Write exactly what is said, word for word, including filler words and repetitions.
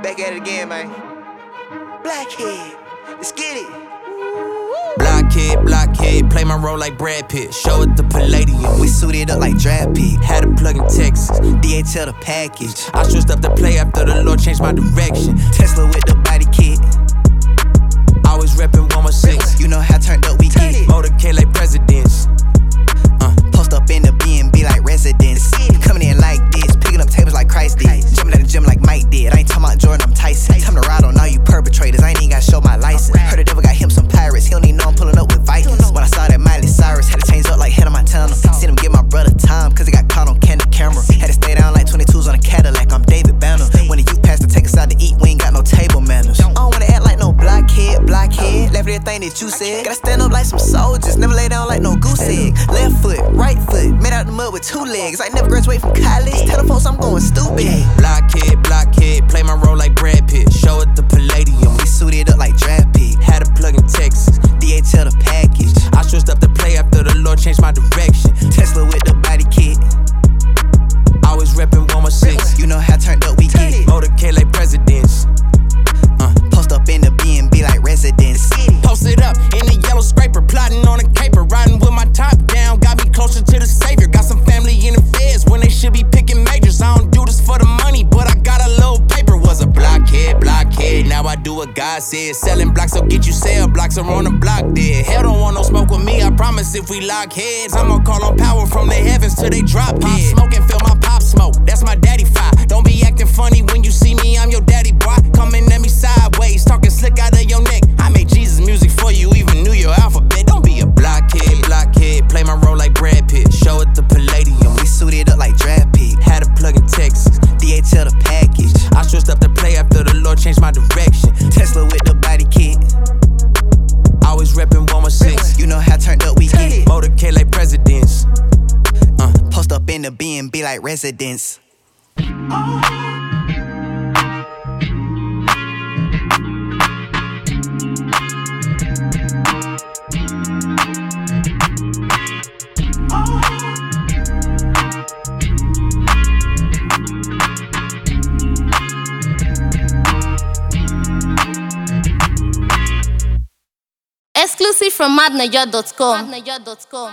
Back at it again, man. Blackhead, let's get it. Blockhead, blockhead, play my role like Brad Pitt. Show it the Palladium. We suited up like draft pick. Had a plug in Texas. D H L the package. I switched up the play after the Lord changed my direction. Tesla with the body kit. Always reppin' one one six. You know how turned up we get. Motorcade like presidents. Uh, post up in the B and B like residents. Coming in like this, picking up tables like Christ did. Jumping at the gym like Mike did. I ain't talking about Jordan, I'm Tyson. Time to ride on all you perpetrators. I ain't even gotta show my license. Heard the devil got him some pirates. He don't even know I'm pulling up with Vikings. When I saw that Miley Cyrus, had to change up like Hannah Montana. Seen him get my brother time, cause he got caught on candid camera. Had to stay down like twenty-twos on a Cadillac. I'm David Banner. When the youth pass to take us out to eat, we ain't got no table manners. I don't wanna act like no blockhead, blockhead. Left everything that you said. Gotta stand up like some soldiers. Never lay down like no goose egg. Left foot, right foot, made out the mud with two legs. I never graduate from college. Tell the folks I'm going stupid. Blockhead, blockhead, play my role like Brad Pitt. Show it the Palladium. We suited up like draft pick. Had a plug in Texas. D H L the package. I switched up the play after the Lord changed my direction. Tesla with the body kit. Always reppin' one one six. You know how turned up we get. Motorcade like presidents. Uh, post up in the B and B like residents. Posted up in the yellow scraper, plotting on a caper, riding with my top down, got me closer to the savior. Got some family in the feds when they should be picking majors. I don't do this for the money, but I got a little paper. Was a blockhead, blockhead. Now I do what God said. Selling blocks will get you sale blocks are on the block dead. Hell don't want no smoke with me. I promise if we lock heads, I'ma call on power from the heavens till they drop dead. Pop smoke and feel my pop smoke. That's my daddy fire. Don't be acting funny when you see me. I'm your daddy boy. Coming at me sideways, talking slick out of your neck. I made Jesus music for you, even knew your alphabet. Don't be a blockhead, blockhead. Play my role like Brad Pitt. Show it the Palladium. We suited up like draft pick. Had a plug in Texas. D H L the package. I switched up the play after the Lord changed my direction. Tesla with the body kit. Always reppin' one one six. You know how turned up we get. Motorcade like presidents. Uh, post up in the B and B like residents. Exclusive from madnaja dot com.